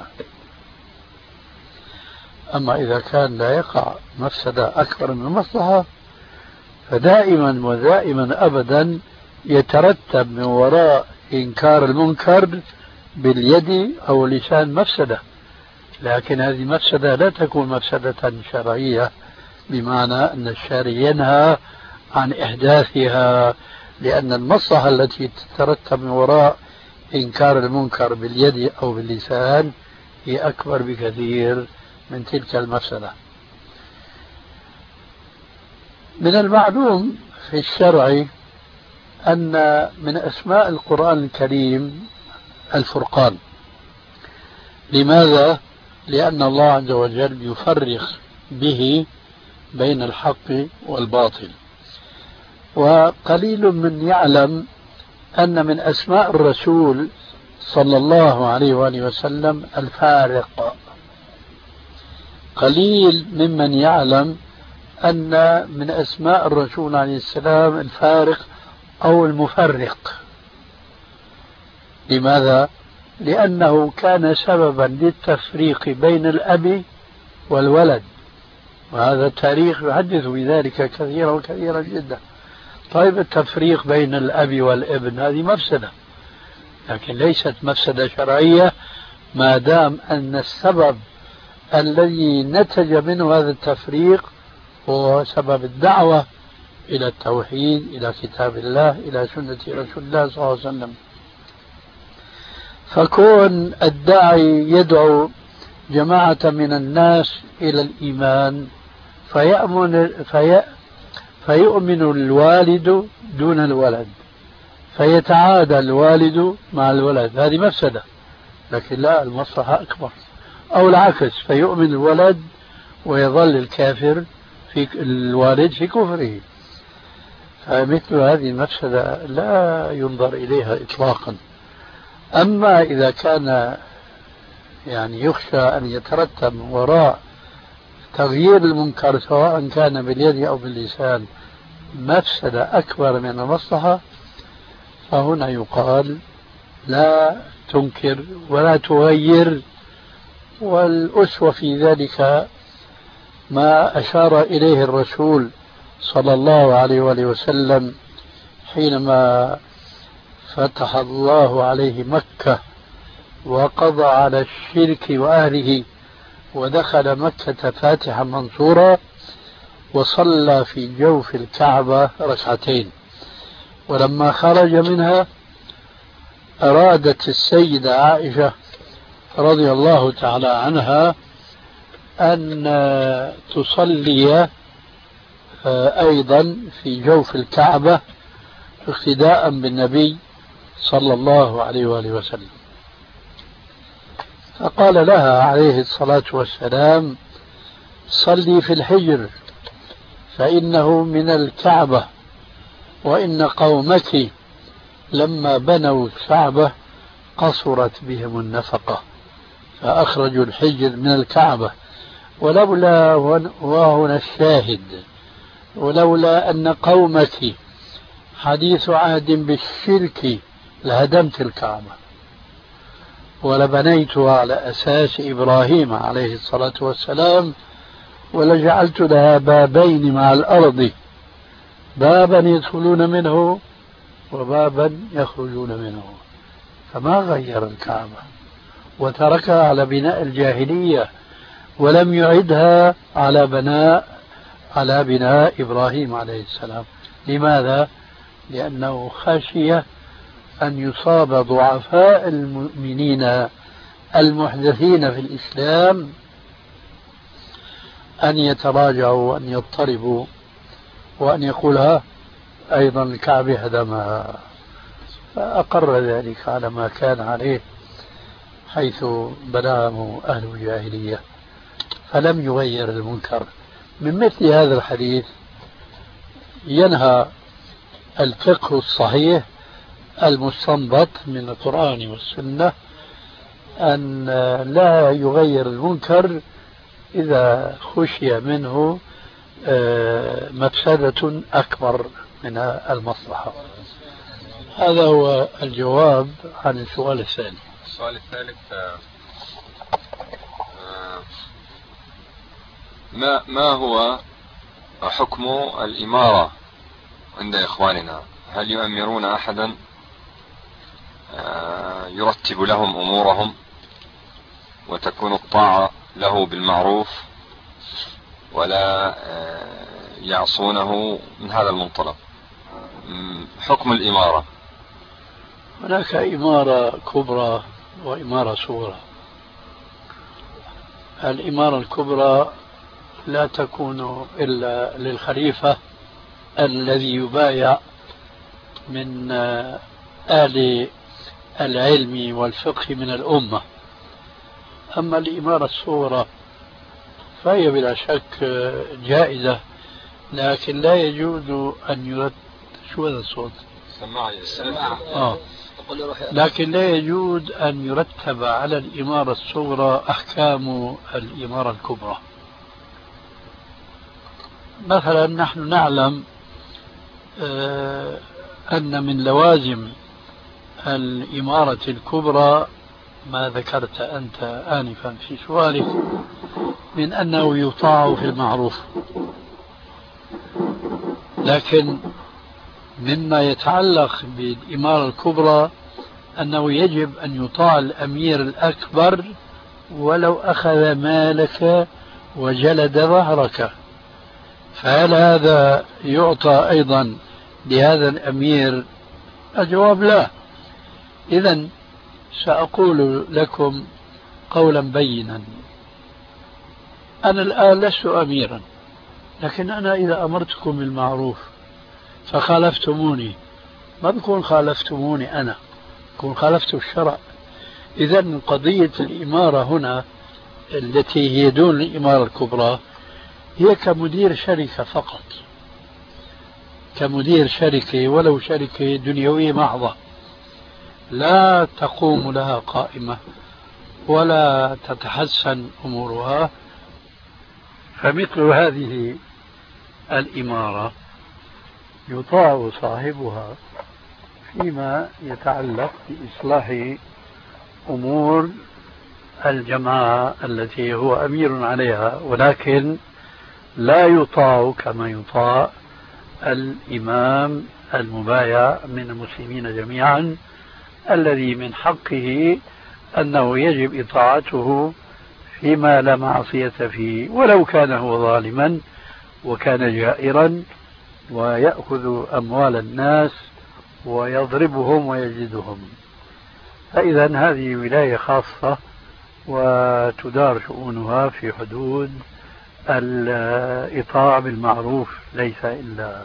أما إذا كان لا يقع مفسدة أكبر من المصلحة، فدائما ودائما أبدا يترتب من وراء إنكار المنكر باليد أو اللسان مفسدة، لكن هذه المفسدة لا تكون مفسدة شرعية، بمعنى أن الشارع ينهى عن إحداثها، لأن المصلحة التي تترتب من وراء إنكار المنكر باليد أو باللسان هي أكبر بكثير من تلك المفسدة. من المعلوم في الشرع أن من أسماء القرآن الكريم الفرقان. لماذا؟ لأن الله عز وجل يفرق به بين الحق والباطل. وقليل من يعلم أن من أسماء الرسول صلى الله عليه وآله وسلم الفارق. قليل ممن يعلم أن من أسماء الرسول عليه السلام الفارق أو المفرق. لماذا؟ لأنه كان سببا للتفريق بين الأب والولد، وهذا التاريخ يحدث بذلك كثيرا وكثيرا جدا. طيب، التفريق بين الأب والابن هذه مفسدة، لكن ليست مفسدة شرعية ما دام أن السبب الذي نتج منه هذا التفريق هو سبب الدعوة إلى التوحيد، إلى كتاب الله، إلى سنة رسول الله صلى الله عليه وسلم. فكون الداعي يدعو جماعة من الناس إلى الإيمان فيؤمن الوالد دون الولد، فيتعادى الوالد مع الولد، هذه مفسدة، لكن لا، المصلحة أكبر. أو العكس، فيؤمن الولد ويظل الكافر في الوالد في كفره، فمثل هذه المفسدة لا ينظر إليها إطلاقا. أما إذا كان يخشى أن يترتب وراء تغيير المنكر سواء كان باليد أو باللسان مفسدة أكبر من المصلحة، فهنا يقال لا تنكر ولا تغير. والأسوة في ذلك ما أشار إليه الرسول صلى الله عليه وآله وسلم حينما فتح الله عليه مكة وقضى على الشرك وأهله، ودخل مكة فاتحا منصورا، وصلى في جوف الكعبة ركعتين. ولما خرج منها أرادت السيدة عائشة رضي الله تعالى عنها أن تصلي أيضا في جوف الكعبة اقتداء بالنبي صلى الله عليه وآله وسلم. فقال لها عليه الصلاة والسلام: صلي في الحجر فإنه من الكعبة، وإن قومك لما بنوا الكعبة قصرت بهم النفقة فأخرجوا الحجر من الكعبة، ولولا، وهنا الشاهد، ولولا أن قومك حديث عهد بالشرك لهدمت الكعبة ولبنيتها على أساس إبراهيم عليه الصلاة والسلام، ولجعلت لها بابين مع الأرض، بابا يدخلون منه وبابا يخرجون منه. فما غير الكعبة وتركها على بناء الجاهلية، ولم يعدها على بناء إبراهيم عليه السلام. لماذا؟ لأنه خشي أن يصاب ضعفاء المؤمنين المحدثين في الإسلام أن يتراجعوا وأن يضطربوا وأن يقولها أيضا الكعبة هدمها، فأقر ذلك على ما كان عليه حيث بلغه أهل الجاهلية، فلم يغير المنكر. من مثل هذا الحديث ينهى الفقه الصحيح المستنبط من القرآن والسنة أن لا يغير المنكر إذا خشي منه مفسدة أكبر من المصلحة. هذا هو الجواب عن السؤال الثاني. السؤال الثالث، ما هو حكم الإمارة عند إخواننا؟ هل يؤمرون أحدا يرتب لهم أمورهم وتكون الطاعة له بالمعروف ولا يعصونه من هذا المنطلق؟ حكم الإمارة. هناك إمارة كبرى وإمارة صغرى. الإمارة الكبرى لا تكون إلا للخليفة الذي يبايع من أهل العلم والفقه من الأمة. أما الإمارة الصغرى فهي بلا شك جائزة، لكن لا يجوز أن يرتب. شو هذا الصوت؟ سماعة. لكن لا يجوز أن يرتب على الإمارة الصغرى أحكام الإمارة الكبرى. مثلا نحن نعلم أن من لوازم الإمارة الكبرى ما ذكرت أنت آنفا في سؤالك من أنه يطاع في المعروف، لكن مما يتعلق بالإمارة الكبرى أنه يجب أن يطاع الأمير الأكبر ولو أخذ مالك وجلد ظهرك. فهل هذا يعطى أيضا لهذا الأمير؟ الجواب لا. إذن سأقول لكم قولا بينا. أنا الآن لست أميرا، لكن أنا إذا أمرتكم بالمعروف فخالفتموني ما بكون خالفتموني أنا، بكون خالفت الشرع. إذن قضية الإمارة هنا التي هي دون الإمارة الكبرى هي كمدير شركة فقط، كمدير شركة ولو شركة دنيوية محضة لا تقوم لها قائمة ولا تتحسن أمورها. فمثل هذه الإمارة يطاع صاحبها فيما يتعلق بإصلاح أمور الجماعة التي هو أمير عليها، ولكن لا يطاع كما يطاع الإمام المبايع من المسلمين جميعا الذي من حقه أنه يجب إطاعته فيما لا معصية فيه، ولو كان هو ظالما وكان جائرا ويأخذ أموال الناس ويضربهم ويجلدهم. فإذا هذه ولاية خاصة وتدار شؤونها في حدود الإطاعة بالمعروف ليس إلا.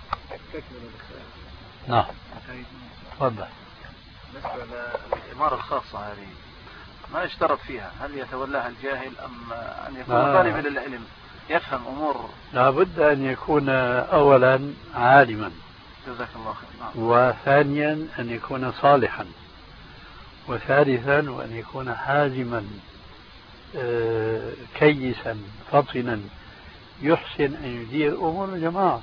نعم تفضل. بالنسبة للإمارة الخاصة هذه ما يشترط فيها هل يتولاها الجاهل أم أن يكون طالبا للعلم يفهم أمور؟ لابد أن يكون أولا عالما، جزاك الله خير. وثانيا أن يكون صالحا، وثالثا وأن يكون حازما كيسا فطنا يحسن أن يدير أمور الجماعة.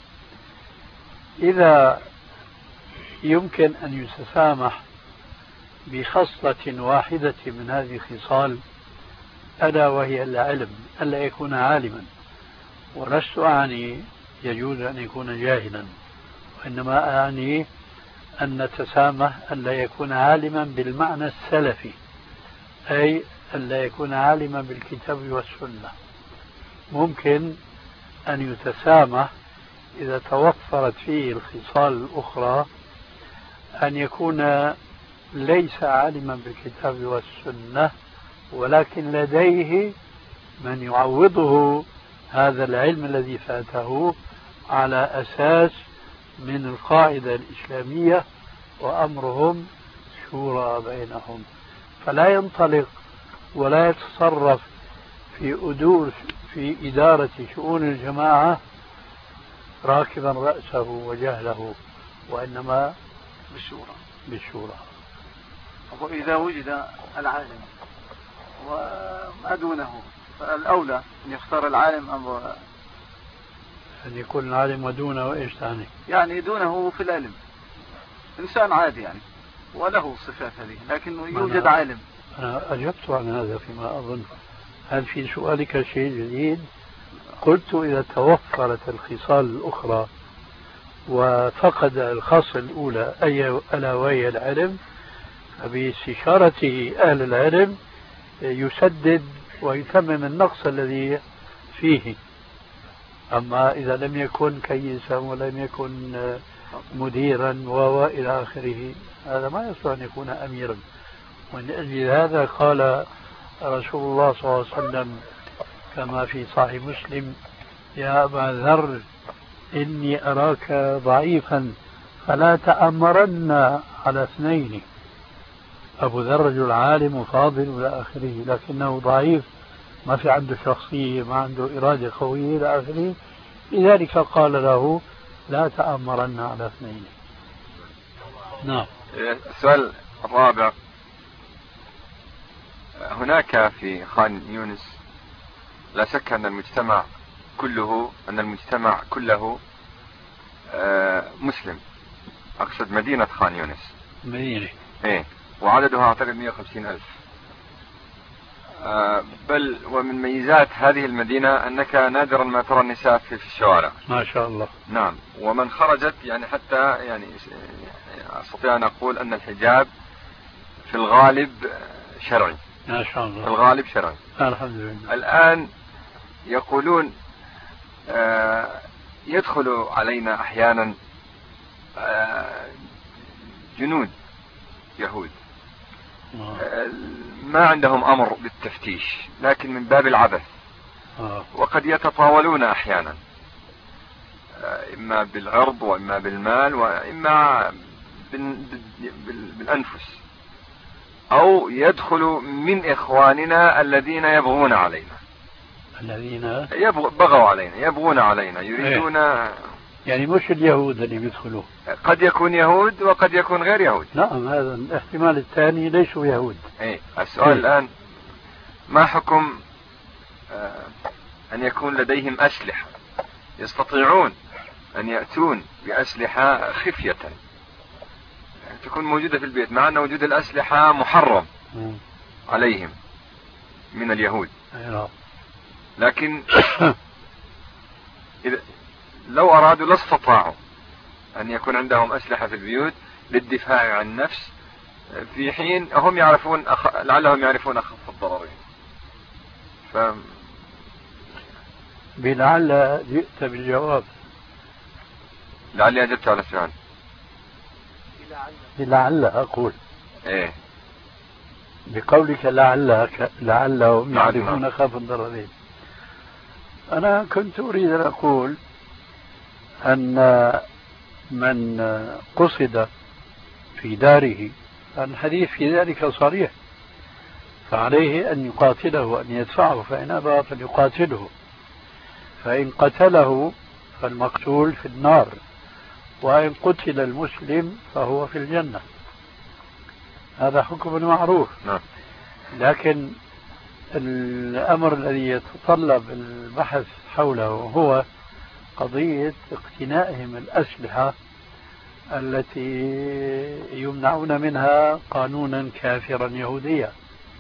إذا يمكن أن يتسامح بخصلة واحدة من هذه الخصال ألا وهي العلم، ألا يكون عالما، ولست أعني يجوز أن يكون جاهلا، وإنما أعني أن نتسامح ألا يكون عالما بالمعنى السلفي، أي ألا يكون عالما بالكتاب والسنة. ممكن أن يتسامح إذا توفرت فيه الخصال الأخرى أن يكون ليس عالما بالكتاب والسنة ولكن لديه من يعوضه هذا العلم الذي فاته على أساس من القاعدة الإسلامية وأمرهم شورى بينهم، فلا ينطلق ولا يتصرف في إدارة شؤون الجماعة راكبا رأسه وجهله، وإنما بالشورى. وإذا وجد العالم وما دونه فالأولى أن يختار العالم أن يكون العالم ودونه إيش ثاني؟ يعني دونه في العلم إنسان عادي يعني وله صفات هذه، لكنه يوجد عالم. أنا أجبت عن هذا فيما أظن. هل في سؤالك شيء جديد؟ قلت إذا توفرت الخصال الأخرى وفقد الخاصة الأولى ألا وهي العلم، فباستشارته أهل العلم يسدد ويتمم النقص الذي فيه. أما إذا لم يكن كيسا ولم يكن مديرا وإلى آخره، هذا ما يصلح أن يكون أميرا. ومن أجل هذا قال رسول الله صلى الله عليه وسلم كما في صحيح مسلم: يا أبا ذر إني أراك ضعيفا فلا تأمرن على اثنين. أبو ذر رجل عالم وفاضل إلى آخره، لكنه ضعيف، ما في عنده شخصية، ما عنده إرادة قوية إلى آخره، لذلك قال له: لا تأمرن على اثنين. نعم. السؤال الرابع: هناك في خان يونس لا شك أن المجتمع كله مسلم، أقصد مدينة خان يونس. مدينة إيه، وعددها أعتقد 150,000. بل ومن ميزات هذه المدينة أنك نادرا ما ترى النساء في الشوارع. ما شاء الله. نعم، ومن خرجت يعني حتى يعني أستطيع أن أقول أن الحجاب في الغالب شرعي. ما شاء الله. في الغالب شرعي. الحمد لله. الآن يقولون يدخل علينا أحيانا جنود يهود ما عندهم أمر بالتفتيش، لكن من باب العبث، وقد يتطاولون أحيانا إما بالعرض وإما بالمال وإما بالأنفس، أو يدخل من إخواننا الذين يبغون علينا، الذين بغوا علينا، يبغون علينا، يريدون يعني مش اليهود اللي بيدخلوا، قد يكون يهود وقد يكون غير يهود. نعم، هذا الاحتمال الثاني، ليسوا يهود. السؤال الآن: ما حكم أن يكون لديهم أسلحة، يستطيعون أن يأتون بأسلحة خفية تكون موجودة في البيت، مع أن وجود الأسلحة محرم عليهم من اليهود، لكن لو أرادوا لاستطاعوا أن يكون عندهم أسلحة في البيوت للدفاع عن النفس، في حين هم يعرفون لعلهم يعرفون أخف الضررين. بلعل جئت بالجواب. لعلي أجبت على السؤال. لعل أقول إيه، بقولك لعلهم يعرفون أخف الضررين. أنا كنت أريد أن أقول أن من قصد في داره، الحديث في ذلك صريح، فعليه أن يقاتله وأن يدفعه، فإن أبى فليقاتله، فإن قتله فالمقتول في النار، وإن قتل المسلم فهو في الجنة. هذا حكم معروف. لكن الأمر الذي يتطلب البحث حوله هو قضية اقتنائهم الأسلحة التي يمنعون منها قانونا كافرا يهوديا.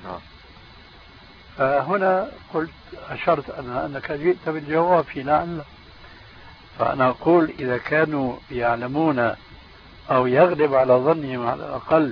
فهنا قلت أشرت أنك جئت بالجواب في لعل، فأنا أقول إذا كانوا يعلمون أو يغلب على ظنهم على الأقل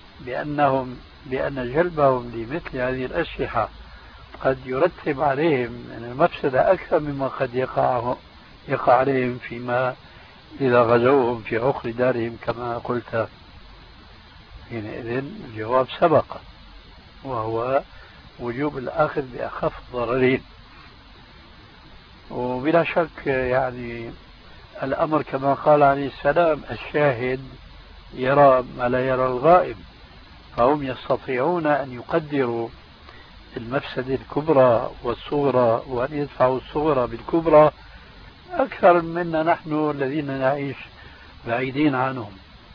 بأن جلبهم لمثل هذه الأسلحة قد يرتب عليهم من المفسدة أكثر مما قد يقع عليهم فيما إذا غزوهم في عقر دارهم كما قلت، حينئذ الجواب سبق، وهو وجوب الأخذ بأخف الضررين. وبلا شك يعني الأمر كما قال عليه السلام الشاهد يرى ما لا يرى الغائب، فهم يستطيعون أن يقدروا المفسدة الكبرى والصغرى وأن يدفعوا الصغرى بالكبرى أكثر منا نحن الذين نعيش بعيدين عنهم.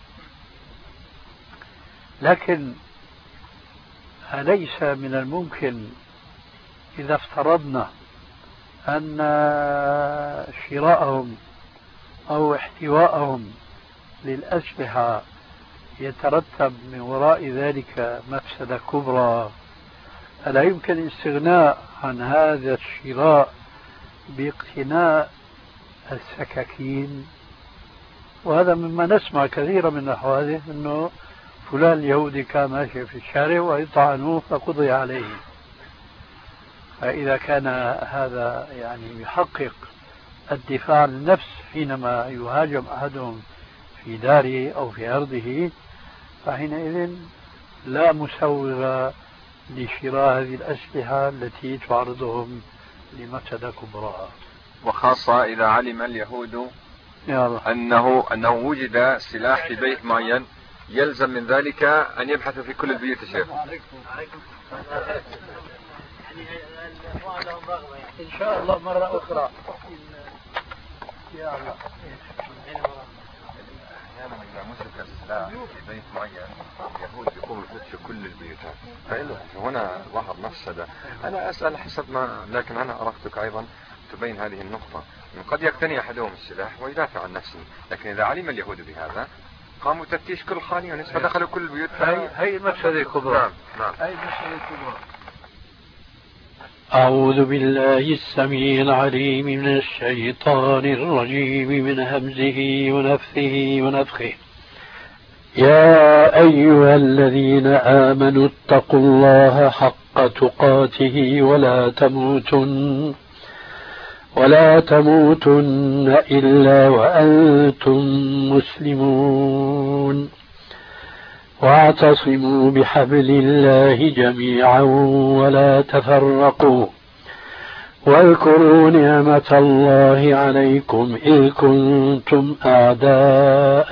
لكن أليس من الممكن إذا افترضنا أن شراءهم أو احتواءهم للأسلحة يترتب من وراء ذلك مفسدة كبرى، ألا يمكن الاستغناء عن هذا الشراء باقتناء السكاكين؟ وهذا مما نسمع كثيرا من الحوادث، أنه فلان اليهودي كان ماشي في الشارع ويطعنوه فقضي عليه. فإذا كان هذا يعني يحقق الدفاع عن النفس حينما يهاجم أحدهم في داره أو في أرضه، فحينئذ لا مسوغ لشراء هذه الأسلحة التي تعرضهم لمفسدة كبرى، وخاصة إذا علم اليهود أنه وجد سلاح في بيت معين، يلزم من ذلك أن يبحثوا في كل البيوت. شيخ إن شاء الله مرة أخرى يا الله. أحيانا إذا مسك السلاح في بيت معين اليهود يقوموا يفتشوا كل البيوتات، فهنا ظهر مفسدة. أنا أسأل حسب ما، لكن أنا أردتك أيضا تبين هذه النقطة، قد يقتني أحدهم السلاح ويدافع عن نفسه، لكن إذا علم اليهود بهذا قاموا تفتيش كل خانة فدخلوا كل البيوت. هي المفسدة الكبرى. نعم. هي المفسدة الكبرى. أعوذ بالله السميع العليم من الشيطان الرجيم من همزه ونفثه ونفخه. يا أيها الذين آمنوا اتقوا الله حق تقاته ولا تموتن إلا وأنتم مسلمون، واعتصموا بحبل الله جميعا ولا تفرقوا، واذكروا نعمة الله عليكم إذ كنتم أعداء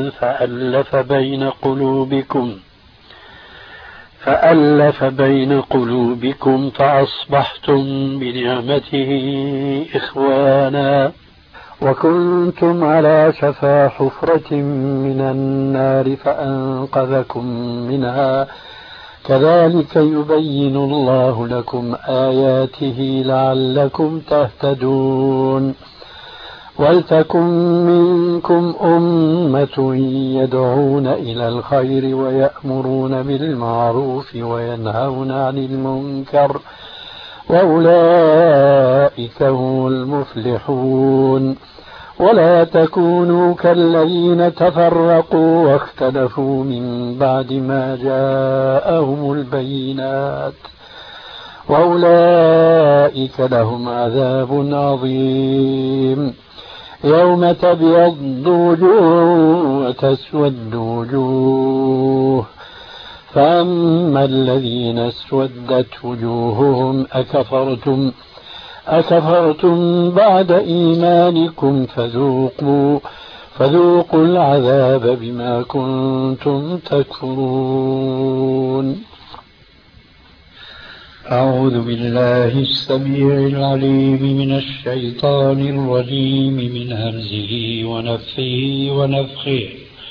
فألف بين قلوبكم فأصبحتم بنعمته إخوانا، وكنتم على شفا حفرة من النار فأنقذكم منها، كذلك يبين الله لكم آياته لعلكم تهتدون. ولتكن منكم أمة يدعون إلى الخير ويأمرون بالمعروف وينهون عن المنكر، وأولئك هم المفلحون. ولا تكونوا كالذين تفرقوا واختلفوا من بعد ما جاءهم البينات، وأولئك لهم عذاب عظيم. يوم تبيض وجوه وتسود وجوه، فأما الذين اسودت وجوههم أكفرتم بعد إيمانكم فذوقوا العذاب بما كنتم تكفرون. أعوذ بالله السميع العليم من الشيطان الرجيم من همزه ونفثه ونفخه.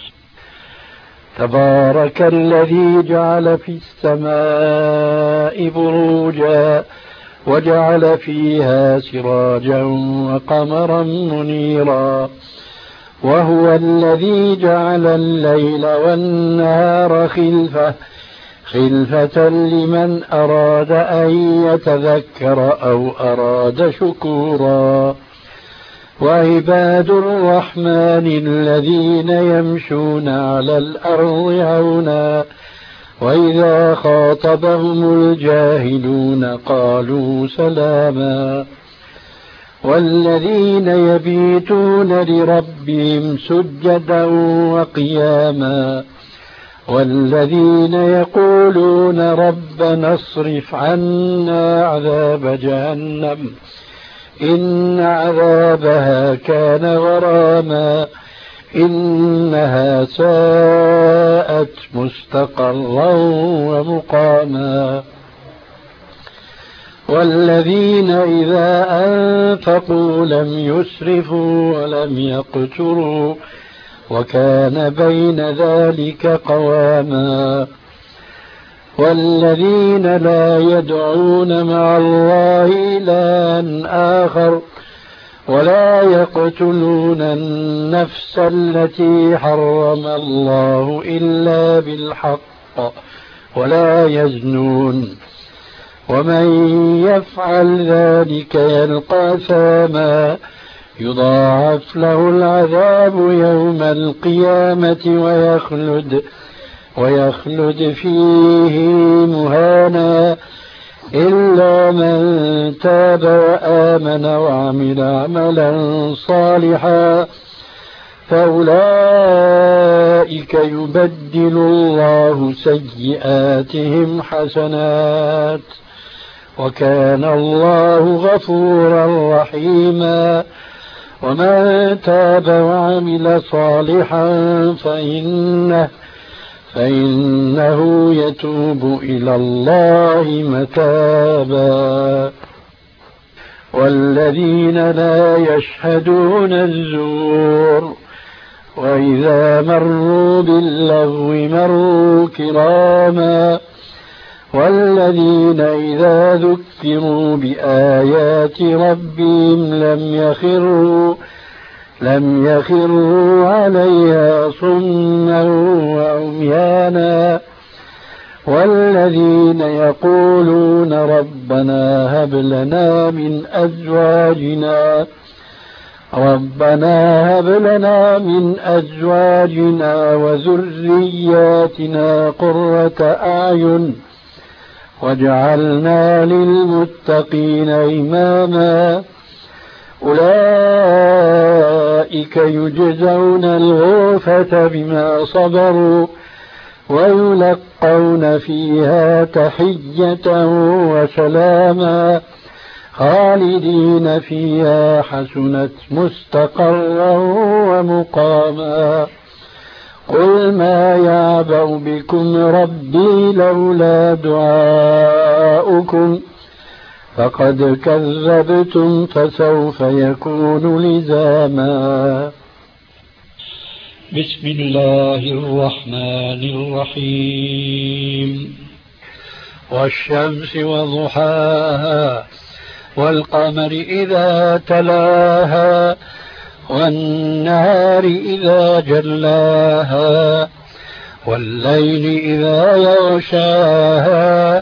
تبارك الذي جعل في السماء بروجا وجعل فيها سراجا وقمرا منيرا، وهو الذي جعل الليل والنهار خلفة لمن أراد أن يتذكر أو أراد شكورا. وعباد الرحمن الذين يمشون على الأرض هونا وإذا خاطبهم الجاهلون قالوا سلاما. والذين يبيتون لربهم سجدا وقياما، والذين يقولون ربنا اصرف عنا عذاب جهنم إن عذابها كان غراما إنها ساءت مستقرا ومقاما والذين إذا أنفقوا لم يسرفوا ولم يقتروا وكان بين ذلك قواما والذين لا يدعون مع الله إلها آخر ولا يقتلون النفس التي حرم الله إلا بالحق ولا يزنون ومن يفعل ذلك يلقى أثاما يضاعف له العذاب يوم القيامة ويخلد فيه مهانا إلا من تاب وآمن وعمل عملا صالحا فأولئك يبدل الله سيئاتهم حسنات وكان الله غفورا رحيما ومن تاب وعمل صالحا فإنه يتوب إلى الله متابا والذين لا يشهدون الزور وإذا مروا باللغو مروا كراما والذين إذا ذكروا بآيات ربهم لم يخروا عليها صما وعميانا والذين يقولون ربنا هب لنا من أزواجنا وذرياتنا قرة أعين واجعلنا للمتقين إماما أولئك يجزون الغرفة بما صبروا ويلقون فيها تحية وسلاما خالدين فيها حسنت مستقرا ومقاما قل ما يعبأ بكم ربي لولا دعاؤكم فقد كذبتم فسوف يكون لزاما بسم الله الرحمن الرحيم والشمس وضحاها والقمر إذا تلاها والنهار إذا جلاها والليل إذا يغشاها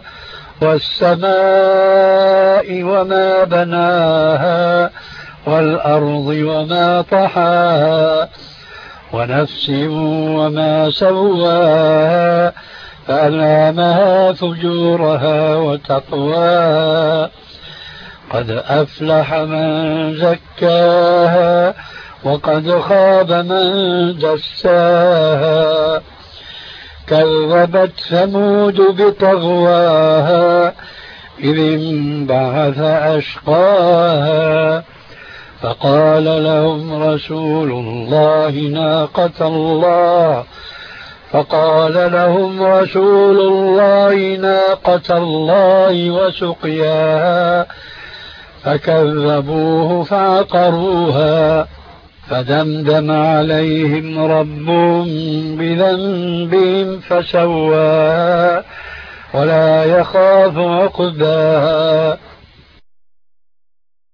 والسماء وما بناها والأرض وما طحاها ونفس وما سواها فألهمها فجورها وتقواها قد أفلح من زكاها وقد خاب من دساها كذبت ثمود بطغواها إذ انبعث أشقاها فقال لهم رسول الله ناقة الله وسقياها فكذبوه فعقروها فدمدم عليهم ربهم بذنبهم فسواها ولا يخاف عقباها